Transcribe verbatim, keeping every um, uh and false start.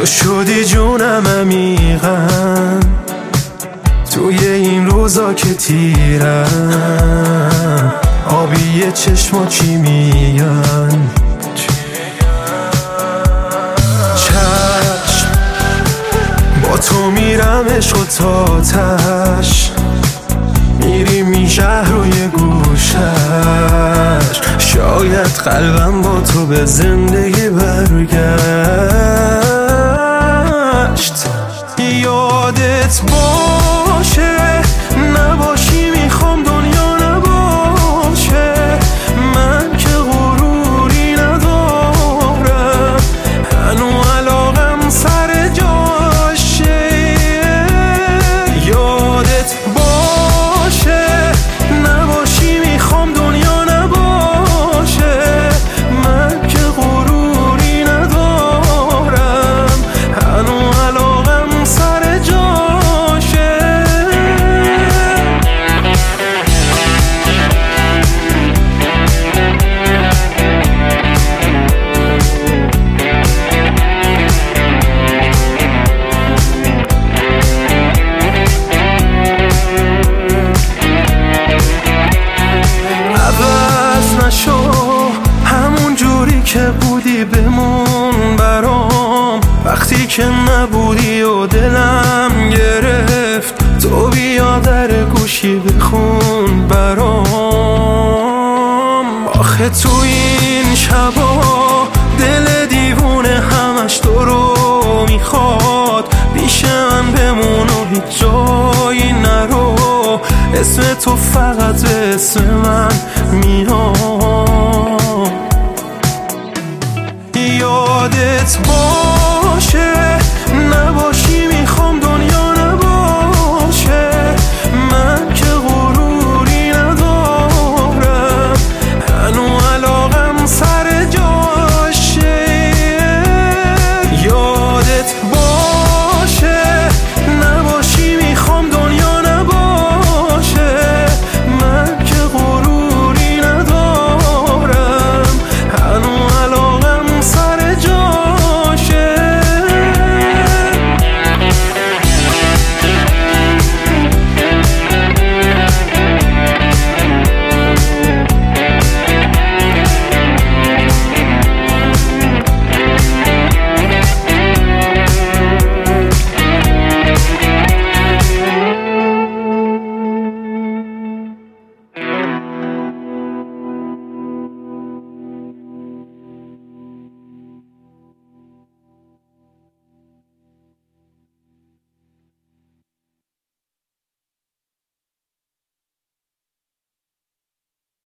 تو شدی جونم عمیقاً توی این روزا که تیرم، آبی چشما چی میگن؟ چشم با تو میرم عشق و تاتش، میریم این شهر روی گوشش، شاید قلبم با تو به زندگی برگشت. یادت باشه نباشی میخوام دنیا نباشه، من که غروری ندارم، هنو علاقم سر جاشه. یادت باشه نباشی میخوام دنیا نباشه، من که غروری ندارم، هنو علاقم سر جاشه. عوض نشو همون جوری که بودی بمون برام، وقتی که نبودی و دلم گرفت، تو بیا در گوشی بخون برام. آخه تو این شبا دل دیوونه همش تو رو میخواد، پیش من بمون و هیچ جایی نرو، اسم تو فقط به اسم من می